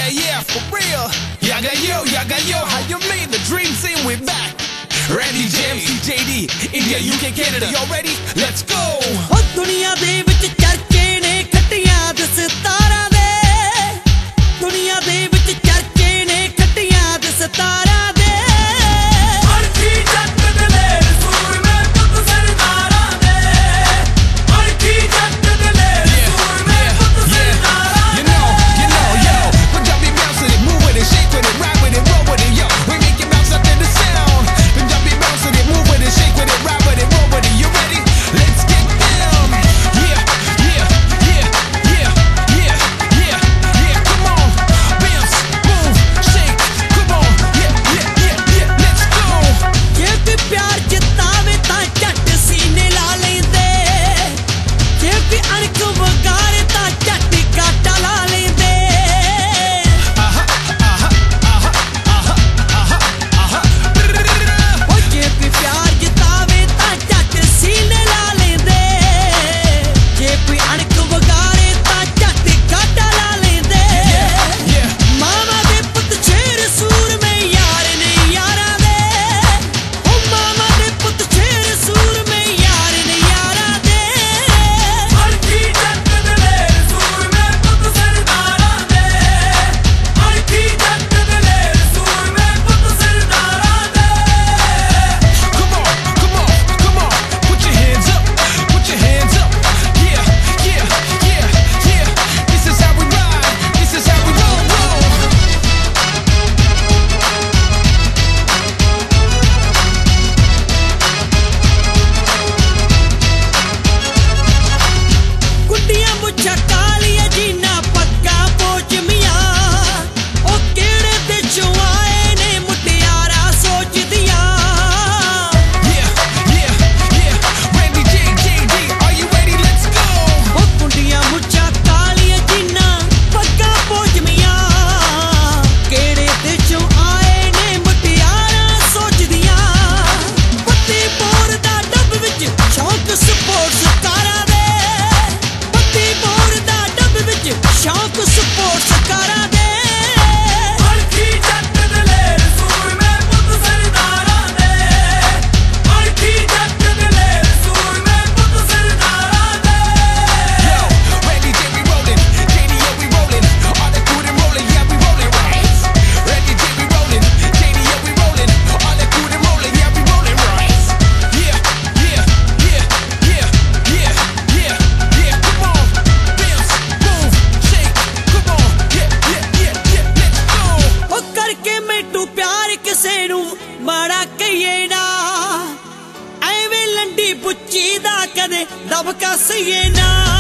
yeah, for real. Yaga yo, how you mean? The dream scene, we're back. Randy James, CJD, India, UK, Canada. Y'all ready? Let's go. Oh, दुनिया दे विच चर्चे ने खट्टियां दस्तारा दे. दुनिया दे विच चर्चे ने खट्टियां दस्तारा दे. अरखी जट दलेर सूर में पुत सरदारा दे. अरखी जट दलेर सूर में पुत सरदारा दे. You know, yo, Punjabi bounce with it, move with it, shake with it, ride with it, roll with it, yo. We make it bounce up to the sound. Punjabi bounce with it, move with it, shake with it, ride with it, roll with it. You ready? Let's get down. Yeah. Come on, bounce, move, shake. Come on, yeah. Let's go. जे कोई प्यार जितावे तां झट सीने ला लेंदे. जे कोई अणख वगारे तां झट काटा ला लेंदे. ओ जे कोई प्यार जितावे तां झट सीने ला लेंदे. जे कोई अणख वगारे तां झट काटा ला लेंदे. Yeah. मामा दे पुत शेर सूर में यार ने यारा दे. ओ मामा दे पुत शेर सूर में यार ने यारा दे. अरखी जट दलेर सूर में पुत सरदारा दे. अरखी जट दलेर सूर में पुत सरदारा दे. Come on, put your hands up, yeah. This is how we ride, this is how we roll. गुड्डियां मुच्छां कालियां जीना पक्का पोचमियां. ओ केड़े देशों आए ने मुटियारा सोचदियां. Yeah. Randy JD, are you ready? Let's go. ओ गुड्डियां मुच्छां कालियां जीना पक्का पोचमियां. केड़े देशों आए ने मुटियारा सोचदियां. पत्ती बोर दा डब विच शौक स्पोर्ट्स कारा दे. पत्ती बोर दा डब विच शौक स्पोर्ट्स कारा दे. अरखी जट दलेर सूर में पुत सरदारा दे. अरखी जट दलेर सूर में पुत सरदारा दे. Yo, Randy J, we rollin', JD, we rollin', all that good and rollin', yeah, we rollin', right? Randy J, we rollin', JD, we rollin', all that good and rollin', yeah, we rollin', right? Yeah. Come on, bounce, move, shake. Come on, yeah. Let's go. ओ करके मैनू प्यार किसे नू माड़ा कहिए ना. एवें लंडी बुच्ची दा कदे दबका सहिए ना.